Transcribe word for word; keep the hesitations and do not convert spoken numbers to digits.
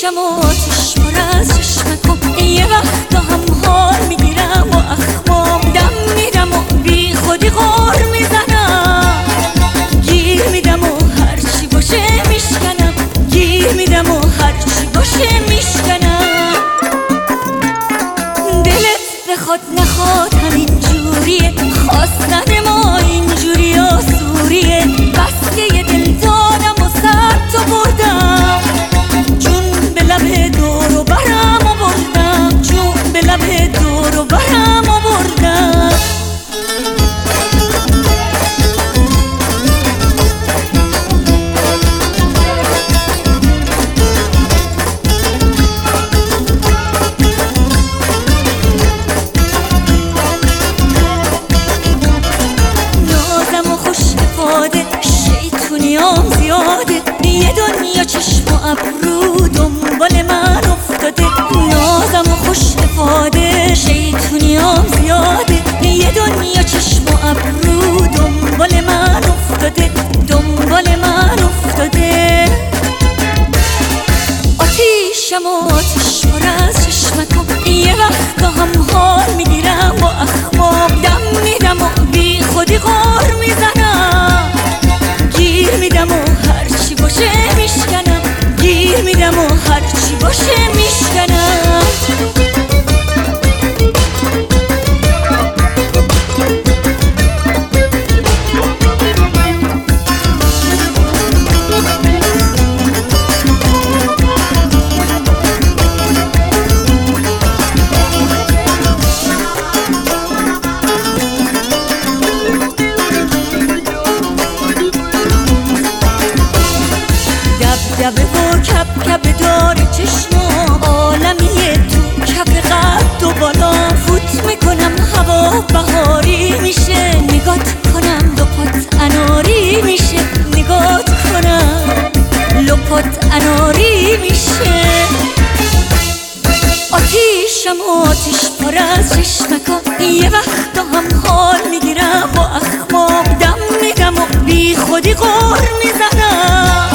آتیشم آتیش پر از چشمکم، یه وقتا هم حال میگیرم و اخمام دم میدم و بی خودی غار میزنم، گیر میدم و هرچی باشه میشکنم، گیر میدم و هرچی باشه میشکنم. دلت بخواد نخواد همین جوریه، خواستن ما اینجوری آسوریه، بس که یه دل دادم و سر تو بردم، جون به لب دور و برم و بردم، جون به لب دور و برم و بردم. شیطونیام زیاده، یه دنیا چشم و ابرو دنبال من افتاده، نازم و خوش افاده. شیطونیام زیاده، یه دنیا چشم و ابرو دنبال من افتاده، دنبال من افتاده. آتیشم و آتیش پر از چشمکم، یه وقتا هم حال میگیرم و اخمام دم میدم و بی خودی غار میزنم، گیر میدم و هرچی باشه میشکنم، گیر میدم و هرچی باشه میشکنم. دبدبه و کپ کپ داره چشمام، عالمیه تو کف قد و بالا، فوت میکنم هوا بهاری میشه، نگات کنم لپات اناری میشه، نگات کنم لپات اناری میشه. آتیشم آتیش پر از چشمکم، یه وقتا هم حال میگیرم و اخمام دم میدم و بی خودی غار میزنم،